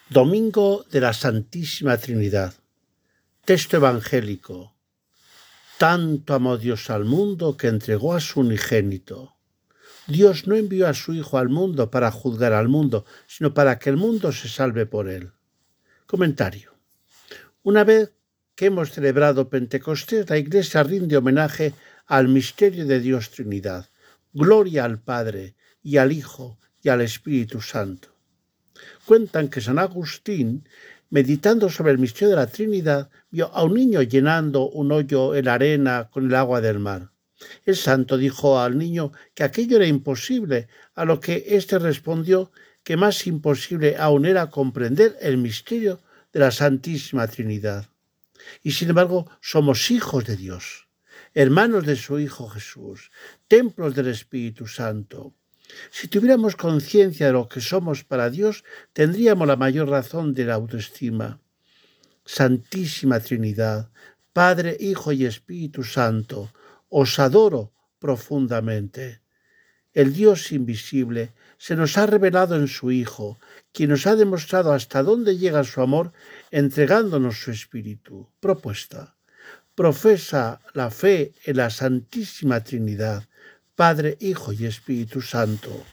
Domingo de la Santísima Trinidad. Texto evangélico. Tanto amó Dios al mundo que entregó a su unigénito. Dios no envió a su Hijo al mundo para juzgar al mundo, sino para que el mundo se salve por él. Comentario. Una vez que hemos celebrado Pentecostés, la Iglesia rinde homenaje al misterio de Dios Trinidad. Gloria al Padre, y al Hijo, y al Espíritu Santo. Cuentan que San Agustín, meditando sobre el misterio de la Trinidad, vio a un niño llenando un hoyo en la arena con el agua del mar. El santo dijo al niño que aquello era imposible, a lo que éste respondió que más imposible aún era comprender el misterio de la Santísima Trinidad. Y sin embargo somos hijos de Dios, hermanos de su Hijo Jesús, templos del Espíritu Santo. Si tuviéramos conciencia de lo que somos para Dios, tendríamos la mayor razón de la autoestima. Santísima Trinidad, Padre, Hijo y Espíritu Santo, os adoro profundamente. El Dios invisible se nos ha revelado en su Hijo, quien nos ha demostrado hasta dónde llega su amor entregándonos su Espíritu. Propuesta. Profesa la fe en la Santísima Trinidad, Padre, Hijo y Espíritu Santo.